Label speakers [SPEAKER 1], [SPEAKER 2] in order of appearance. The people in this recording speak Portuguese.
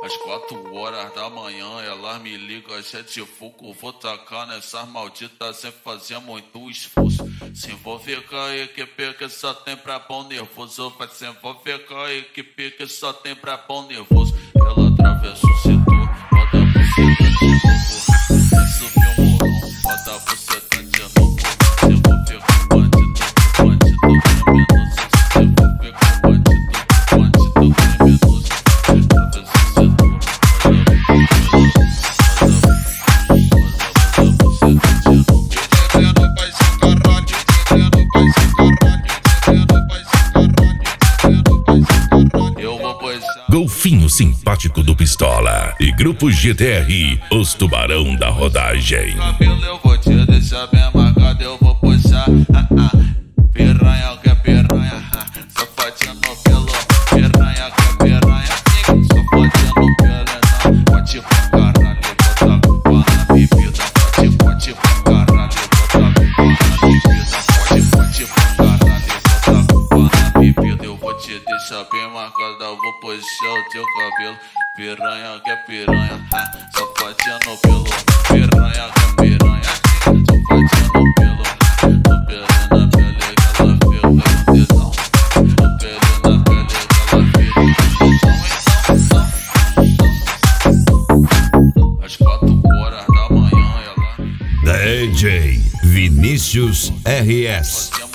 [SPEAKER 1] Às 4 horas da manhã ela me liga, gente fogo, vou tacar nessas malditas sem fazer muito esforço. Se envolver com a equipe que só tem pra bom nervoso, vai se envolver com a equipe que só tem pra bom nervoso. Ela atravessa o setor, roda a buceta de novo, subiu o morrão, roda a buceta de novo. Se envolver com bandido criminoso, se envolver com bandido criminoso.
[SPEAKER 2] Golfinho simpático do Pistola e Grupo GTR, os tubarão da rodagem.
[SPEAKER 1] Cabelo eu vou te deixar bem marcado, eu vou puxar. Piranha que é piranha, safadinha no pelo. Piranha que é piranha, safadinha no pelo. Pode pra caralho, bota culpa na bebida. Pode pra caralho, bota culpa na bebida. Pode pra caralho, bota culpa na bebida. Eu vou te deixar bem marcado, eu vou puxar o teu cabelo. Piranha que é piranha, safadinha no pelo. Piranha que é piranha, safadinha no pelo. No pelo na pele que ela fica no tesão. No pelo na pele que ela fica no tesão. Às 4 horas da manhã ela
[SPEAKER 2] DJ Vinícius RS.